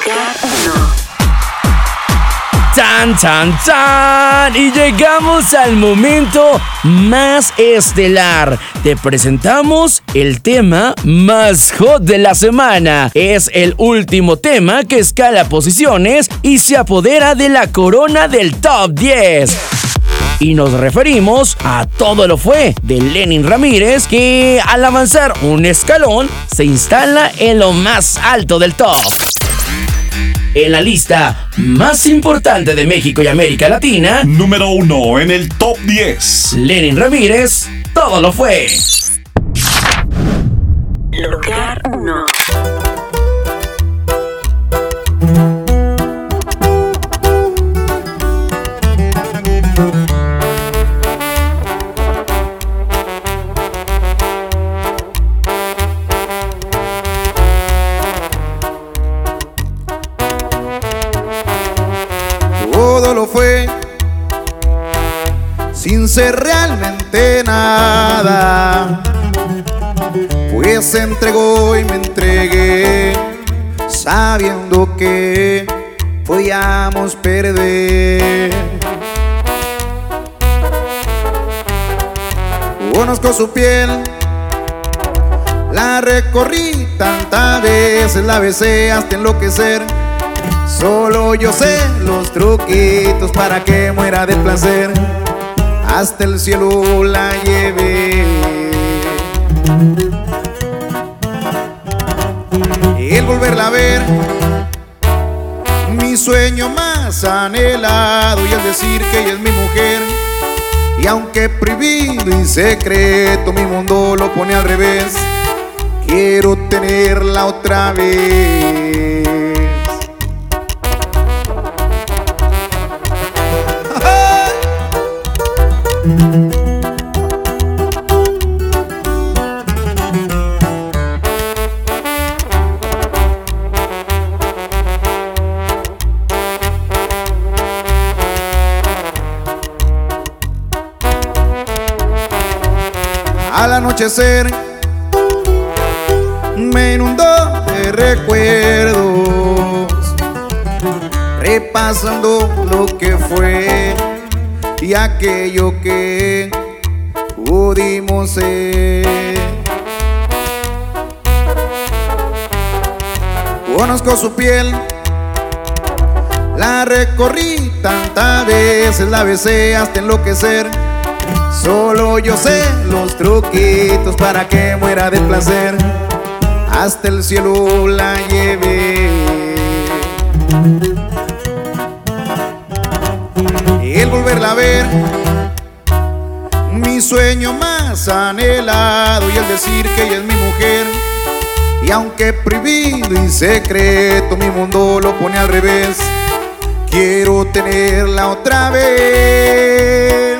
¡Tan, tan, tan! Y llegamos al momento más estelar. Te presentamos el tema más hot de la semana. Es el último tema que escala posiciones y se apodera de la corona del Top 10. Y nos referimos a Todo lo fue de Lenin Ramírez, que al avanzar un escalón se instala en lo más alto del top. En la lista más importante de México y América Latina, número 1 en el Top 10. Lenin Ramírez, Todo lo fue. Lugar 1. Todo lo fue sin ser realmente nada, pues se entregó y me entregué sabiendo que podíamos perder. Conozco su piel, la recorrí tantas veces, la besé hasta enloquecer. Solo yo sé los truquitos para que muera de placer. Hasta el cielo la llevé. El volverla a ver, mi sueño más anhelado, y el decir que ella es mi mujer. Y aunque prohibido y secreto, mi mundo lo pone al revés. Quiero tenerla otra vez. Al anochecer me inundó de recuerdos, repasando lo que fue y aquello que pudimos ser. Conozco su piel, la recorrí tantas veces, la besé hasta enloquecer. Solo yo sé los truquitos para que muera de placer. Hasta el cielo la llevé. Y el volverla a ver, mi sueño más anhelado, y el decir que ella es mi mujer. Y aunque prohibido y secreto, mi mundo lo pone al revés. Quiero tenerla otra vez.